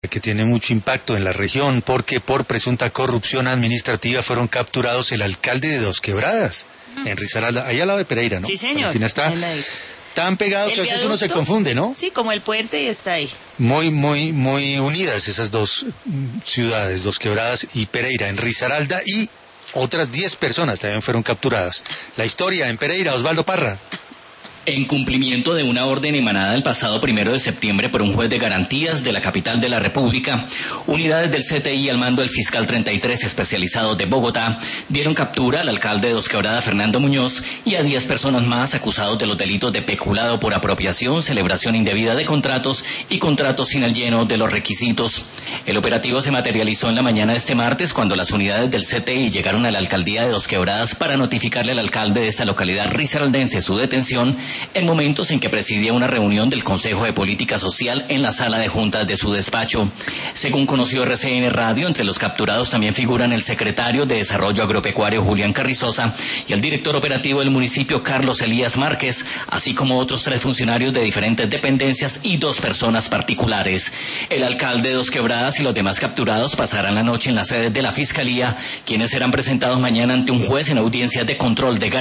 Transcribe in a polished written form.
que tiene mucho impacto en la región porque por presunta corrupción administrativa fueron capturados el alcalde de Dos Quebradas, en Risaralda, ahí al lado de Pereira, ¿no? Sí, señor. Valentina, está tan pegado que a veces uno se confunde, ¿no? Sí, como el puente y está ahí. Muy unidas esas dos ciudades, Dos Quebradas y Pereira, en Risaralda, y otras 10 personas también fueron capturadas. La historia en Pereira, Osvaldo Parra. En cumplimiento de una orden emanada el pasado 1 de septiembre por un juez de garantías de la capital de la República, unidades del CTI al mando del fiscal 33 especializado de Bogotá dieron captura al alcalde de Dos Quebradas, Fernando Muñoz, y a 10 personas más acusados de los delitos de peculado por apropiación, celebración indebida de contratos y contratos sin el lleno de los requisitos. El operativo se materializó en la mañana de este martes cuando las unidades del CTI llegaron a la alcaldía de Dos Quebradas para notificarle al alcalde de esta localidad risaraldense su detención en momentos en que presidía una reunión del Consejo de Política Social en la sala de juntas de su despacho. Según conoció RCN Radio, entre los capturados también figuran el secretario de Desarrollo Agropecuario Julián Carrizosa y el director operativo del municipio Carlos Elías Márquez, así como otros 3 funcionarios de diferentes dependencias y 2 personas particulares. El alcalde de Dos Quebradas y los demás capturados pasarán la noche en la sede de la Fiscalía, quienes serán presentados mañana ante un juez en audiencias de control de garantías